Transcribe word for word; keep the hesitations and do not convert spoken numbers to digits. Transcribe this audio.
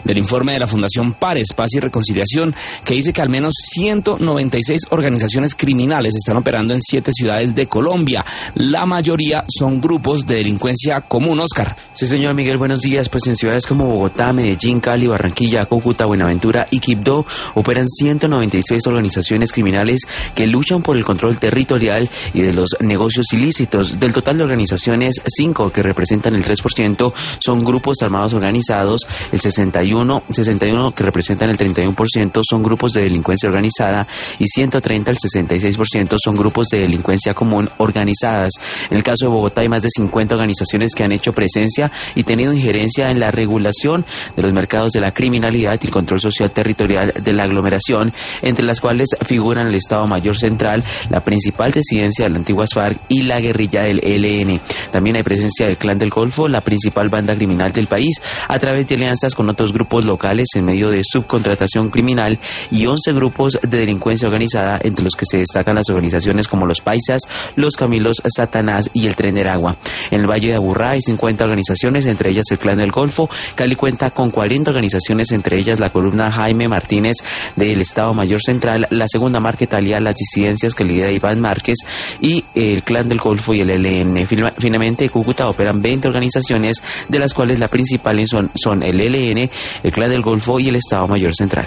del informe de la Fundación Pares, Paz y Reconciliación, que dice que al menos ciento noventa y seis organizaciones criminales están operando en siete ciudades de Colombia. La mayoría son grupos de delincuencia común. Oscar. Sí, señor Miguel, buenos días. Pues en ciudades como Bogotá, Medellín, Cali, Barranquilla, Cúcuta, Buenaventura y Quibdó operan ciento noventa y seis organizaciones criminales que luchan por el control territorial y de los negocios ilícitos. Del total de organizaciones, cinco, que representan el tres por ciento, son grupos armados organizados, el sesenta y uno, sesenta y uno que representan el treinta y uno por ciento son grupos de delincuencia organizada y ciento treinta, el sesenta y seis por ciento, son grupos de delincuencia común organizadas. En el caso de Bogotá hay más de cincuenta organizaciones que han hecho presencia y tenido injerencia en la regulación de los mercados de la criminalidad y el control social territorial de la aglomeración, entre las cuales figuran el Estado Mayor Central, la principal residencia de las antiguas FARC y la guerrilla del E L N. También hay presencia del Clan del Golfo, la principal banda criminal del país, a través de alianzas con otros grupos locales en medio de subcontratación criminal, y once grupos de delincuencia organizada, entre los que se destacan las organizaciones como los Paisas, los Camilos Satanás y el Tren del Agua. En el Valle de Aburrá hay cincuenta organizaciones, entre ellas el Clan del Golfo. Cali cuenta con cuarenta organizaciones, entre ellas la columna Jaime Martínez del Estado Mayor Central, la segunda Marquetalia, las disidencias que lidera Iván Márquez y el Clan del Golfo y el E L N. Finalmente, en Cúcuta operan veinte organizaciones, de las cuales las principales son, son el E L N, el Clan del Golfo y el Estado Mayor Central.